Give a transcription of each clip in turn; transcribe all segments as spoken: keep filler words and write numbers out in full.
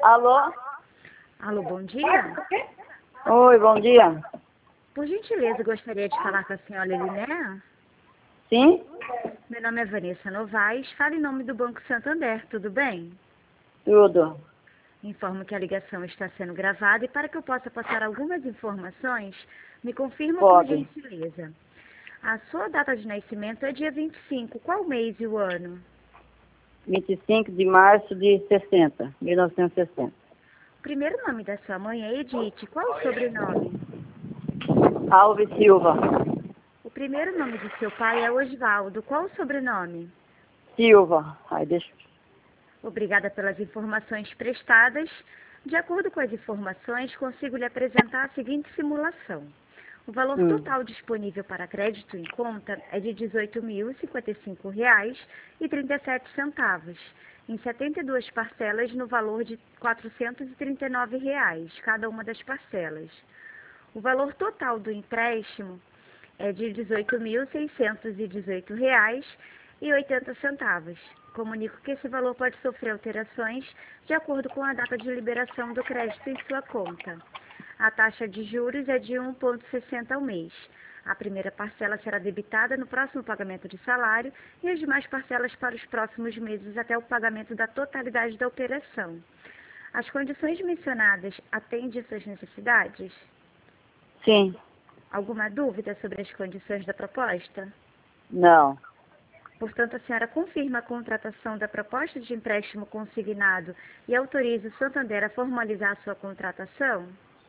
Alô? Alô, bom dia. Oi, bom dia. Por gentileza, gostaria de falar com a senhora Elinéia. Sim? Meu nome é Vanessa Novaes, falo em nome do Banco Santander, tudo bem? Tudo. Informo que a ligação está sendo gravada e para que eu possa passar algumas informações, me confirma por Pode. gentileza. A sua data de nascimento é dia vinte e cinco, qual mês e o ano? vinte e cinco de março de sessenta, mil novecentos e sessenta. O primeiro nome da sua mãe é Edith, qual o sobrenome? Alves Silva. O primeiro nome de seu pai é Osvaldo, qual o sobrenome? Silva. Ai, deixa. Obrigada pelas informações prestadas. De acordo com as informações, consigo lhe apresentar a seguinte simulação. O valor Hum. total disponível para crédito em conta é de dezoito mil e cinquenta e cinco reais e trinta e sete centavos, em setenta e duas parcelas no valor de quatrocentos e trinta e nove reais, cada uma das parcelas. O valor total do empréstimo é de dezoito mil seiscentos e dezoito reais e oitenta centavos. Comunico que esse valor pode sofrer alterações de acordo com a data de liberação do crédito em sua conta. A taxa de juros é de um vírgula sessenta ao mês. A primeira parcela será debitada no próximo pagamento de salário e as demais parcelas para os próximos meses até o pagamento da totalidade da operação. As condições mencionadas atendem suas necessidades? Sim. Alguma dúvida sobre as condições da proposta? Não. Portanto, a senhora confirma a contratação da proposta de empréstimo consignado e autoriza o Santander a formalizar a sua contratação?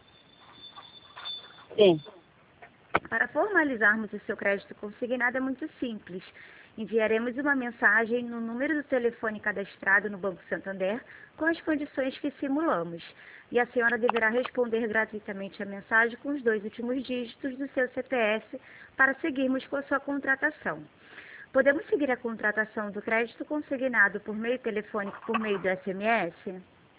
Sim. Para formalizarmos o seu crédito consignado é muito simples. Enviaremos uma mensagem no número do telefone cadastrado no Banco Santander com as condições que simulamos. E a senhora deverá responder gratuitamente a mensagem com os dois últimos dígitos do seu C P F para seguirmos com a sua contratação. Podemos seguir a contratação do crédito consignado por meio telefônico por meio do S M S?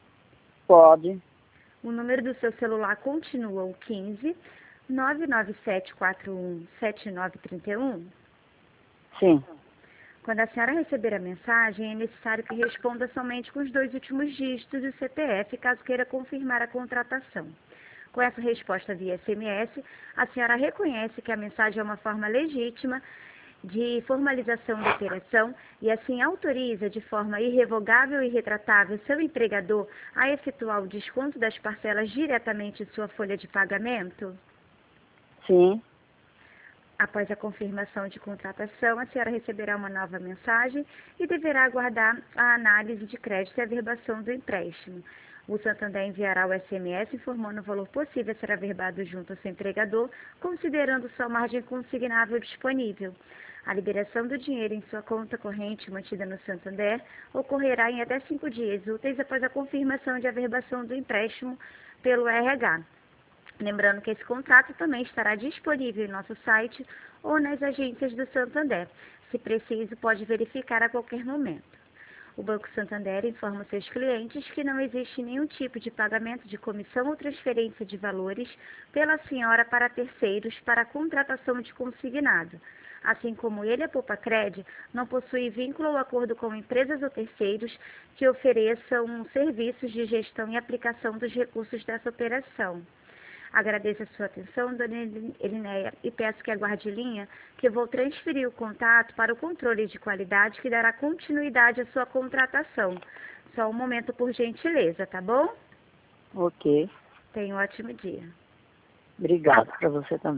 Pode. O número do seu celular continua o quinze, nove nove sete quatro um, sete nove três um? Sim. Quando a senhora receber a mensagem, é necessário que responda somente com os dois últimos dígitos do C P F, caso queira confirmar a contratação. Com essa resposta via S M S, a senhora reconhece que a mensagem é uma forma legítima de formalização da operação e assim autoriza de forma irrevogável e retratável seu empregador a efetuar o desconto das parcelas diretamente em sua folha de pagamento? Sim. Após a confirmação de contratação, a senhora receberá uma nova mensagem e deverá aguardar a análise de crédito e averbação do empréstimo. O Santander enviará o S M S informando o valor possível a ser averbado junto ao seu empregador, considerando sua margem consignável disponível. A liberação do dinheiro em sua conta corrente mantida no Santander ocorrerá em até cinco dias úteis após a confirmação de averbação do empréstimo pelo R H. Lembrando que esse contrato também estará disponível em nosso site ou nas agências do Santander. Se preciso, pode verificar a qualquer momento. O Banco Santander informa seus clientes que não existe nenhum tipo de pagamento de comissão ou transferência de valores pela senhora para terceiros para a contratação de consignado. Assim como ele, a Poupa-Cred não possui vínculo ou acordo com empresas ou terceiros que ofereçam serviços de gestão e aplicação dos recursos dessa operação. Agradeço a sua atenção, dona Elinéia, e peço que aguarde linha, que eu vou transferir o contato para o controle de qualidade que dará continuidade à sua contratação. Só um momento, por gentileza, tá bom? Ok. Tenha um ótimo dia. Obrigado para você também.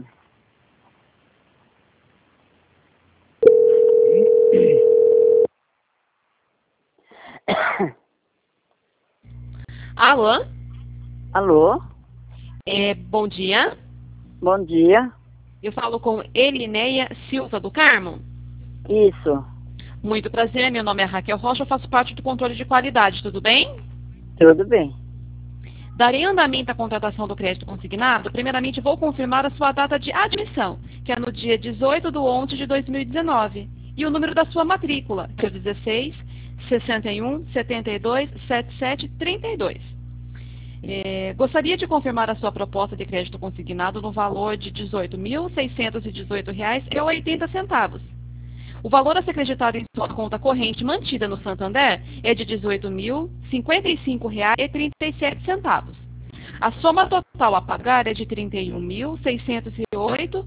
Alô? Alô? É, bom dia. Bom dia. Eu falo com Elinéia Silva do Carmo. Isso. Muito prazer, meu nome é Raquel Rocha, eu faço parte do controle de qualidade, tudo bem? Tudo bem. Darei andamento à contratação do crédito consignado. Primeiramente, vou confirmar a sua data de admissão, que é no dia dezoito de onze de dois mil e dezenove, e o número da sua matrícula, que é dezesseis, sessenta e um, setenta e dois, setenta e sete, trinta e dois. É, gostaria de confirmar a sua proposta de crédito consignado no valor de dezoito mil seiscentos e dezoito reais e oitenta centavos. O valor a ser acreditado em sua conta corrente mantida no Santander é de dezoito mil, cinquenta e cinco reais e trinta e sete centavos. A soma total a pagar é de trinta e um mil, seiscentos e oito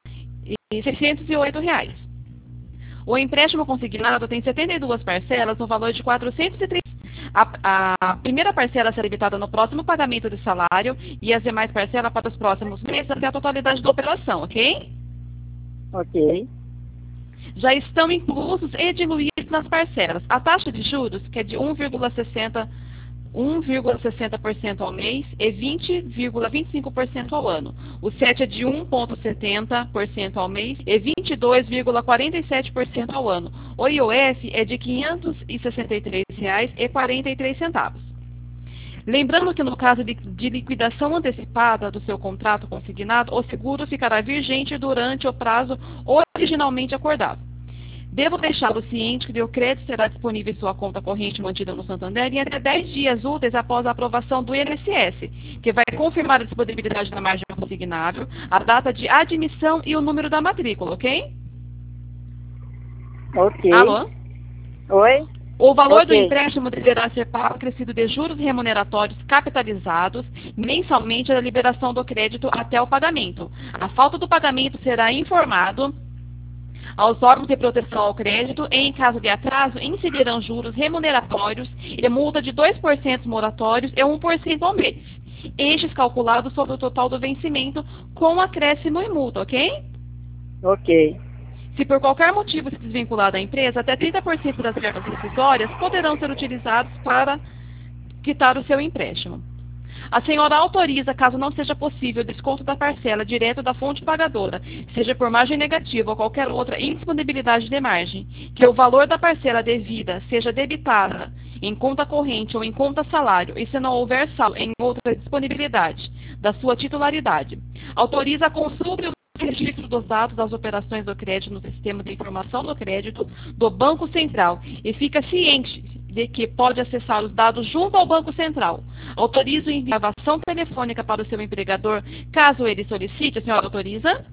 reais. O empréstimo consignado tem setenta e duas parcelas no valor de quatrocentos e trinta. A, a primeira parcela será debitada no próximo pagamento de salário e as demais parcelas para os próximos meses até a totalidade da operação, ok? Ok. Já estão inclusos e diluídos nas parcelas a taxa de juros, que é de um vírgula sessenta por cento ao mês e vinte vírgula vinte e cinco por cento ao ano. O S E T é de um vírgula setenta por cento ao mês e vinte e dois vírgula quarenta e sete por cento ao ano. O I O F é de quinhentos e sessenta e três reais e quarenta e três centavos. Lembrando que no caso de, de liquidação antecipada do seu contrato consignado, o seguro ficará vigente durante o prazo originalmente acordado. Devo deixá-lo ciente que o crédito será disponível em sua conta corrente mantida no Santander em até dez dias úteis após a aprovação do I N S S, que vai confirmar a disponibilidade da margem consignável, a data de admissão e o número da matrícula, ok? Ok. Alô? Oi? O valor Ok. do empréstimo deverá ser pago acrescido de juros remuneratórios capitalizados mensalmente da liberação do crédito até o pagamento. A falta do pagamento será informado aos órgãos de proteção ao crédito e, em caso de atraso, incidirão juros remuneratórios e multa de dois por cento moratórios e um por cento ao mês. Estes calculados sobre o total do vencimento com acréscimo e multa, ok? Ok. Se por qualquer motivo se desvincular da empresa, até trinta por cento das verbas rescisórias poderão ser utilizados para quitar o seu empréstimo. A senhora autoriza, caso não seja possível, o desconto da parcela direto da fonte pagadora, seja por margem negativa ou qualquer outra indisponibilidade de margem, que o valor da parcela devida seja debitada em conta corrente ou em conta salário, e se não houver saldo em outra disponibilidade da sua titularidade. Autoriza a consulta e o registro dos dados das operações do crédito no sistema de informação do crédito do Banco Central e fica ciente de que pode acessar os dados junto ao Banco Central. Autoriza a gravação telefônica para o seu empregador, caso ele solicite. A senhora autoriza?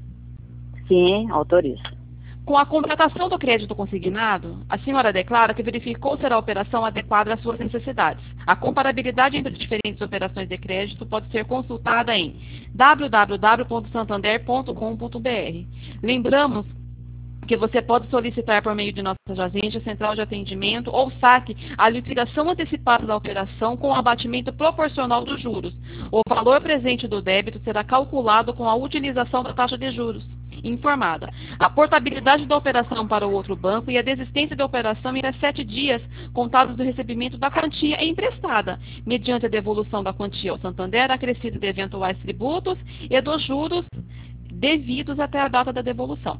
Sim, autorizo. Com a contratação do crédito consignado, a senhora declara que verificou ser a operação adequada às suas necessidades. A comparabilidade entre diferentes operações de crédito pode ser consultada em w w w ponto santander ponto com ponto b r. Lembramos que você pode solicitar por meio de nossa agência central de atendimento ou saque a liquidação antecipada da operação com abatimento proporcional dos juros. O valor presente do débito será calculado com a utilização da taxa de juros informada. A portabilidade da operação para o outro banco e a desistência da operação em sete dias contados do recebimento da quantia emprestada, mediante a devolução da quantia ao Santander, acrescido de eventuais tributos e dos juros devidos até a data da devolução.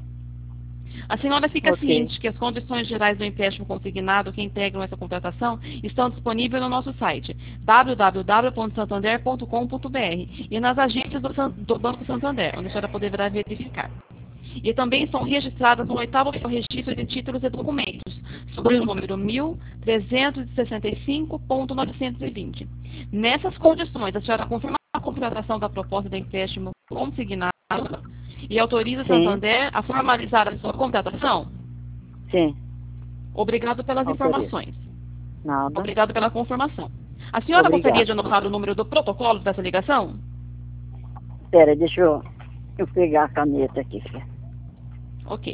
A senhora fica Ok. ciente que as condições gerais do empréstimo consignado que integram essa contratação estão disponíveis no nosso site w w w ponto santander ponto com ponto b r e nas agências do, San- do Banco Santander, onde a senhora poderá verificar. E também estão registradas no oitavo registro de títulos e documentos, sobre o número mil trezentos e sessenta e cinco ponto novecentos e vinte. Nessas condições, a senhora confirma a contratação da proposta de empréstimo consignado e autoriza o Sim. Santander a formalizar a sua contratação? Sim. Obrigado pelas Autorizo. informações. Nada. Obrigado pela confirmação. A senhora Obrigado. gostaria de anotar o número do protocolo dessa ligação? Espera, deixa eu, eu pegar a caneta aqui, filha. Ok.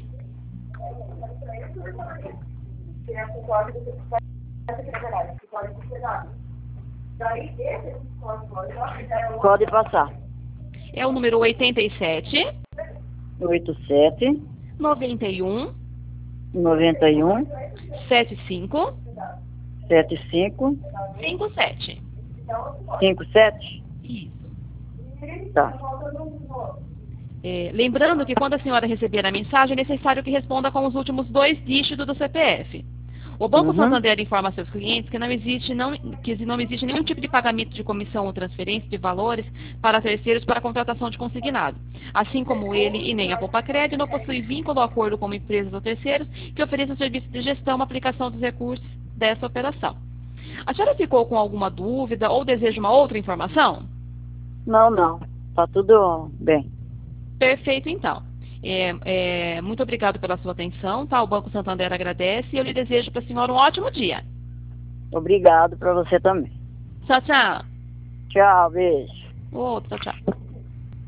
Pode passar. É o número oitenta e sete, oito sete, noventa e um, noventa e um, setenta e cinco, setenta e cinco, cinquenta e sete. cinquenta e sete. Isso. Tá. É, lembrando que quando a senhora receber a mensagem, é necessário que responda com os últimos dois dígitos do C P F. O Banco Uhum. Santander informa a seus clientes que não existe, não, que não existe nenhum tipo de pagamento de comissão ou transferência de valores para terceiros para a contratação de consignado. Assim como ele e nem a Poupa Crédito não possui vínculo ou acordo com empresas ou terceiros que ofereçam serviço de gestão e aplicação dos recursos dessa operação. A senhora ficou com alguma dúvida ou deseja uma outra informação? Não, não. Tá tudo bem. Perfeito, então. É, é, muito obrigado pela sua atenção, tá? O Banco Santander agradece e eu lhe desejo para a senhora um ótimo dia. Obrigado para você também. Tchau, tchau. Tchau, beijo. Outro, tchau, tchau.